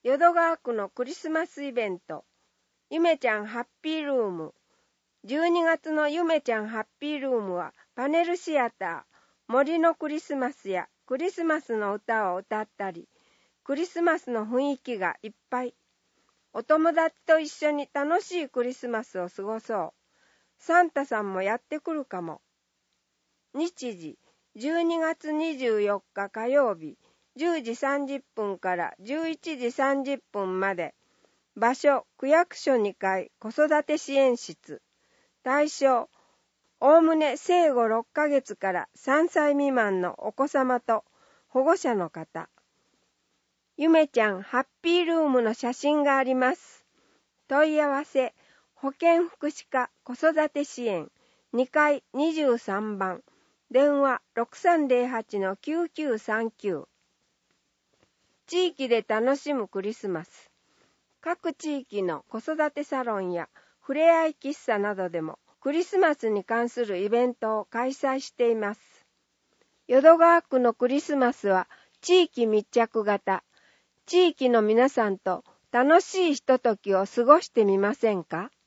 淀川区のクリスマスイベント、ゆめちゃんハッピールーム。12月のゆめちゃんハッピールームは、パネルシアター、森のクリスマスやクリスマスの歌を歌ったり、クリスマスの雰囲気がいっぱい。お友達と一緒に楽しいクリスマスを過ごそう。サンタさんもやってくるかも。日時、12月24日火曜日、10時30分から11時30分まで。場所、区役所2階子育て支援室。対象、おおむね生後6ヶ月から3歳未満のお子様と保護者の方。ゆめちゃんハッピールームの写真があります。問い合わせ、保健福祉課子育て支援2階23番。電話 6308-9939。地域で楽しむクリスマス。各地域の子育てサロンやふれあい喫茶などでもクリスマスに関するイベントを開催しています。淀川区のクリスマスは地域密着型。地域の皆さんと楽しいひとときを過ごしてみませんか？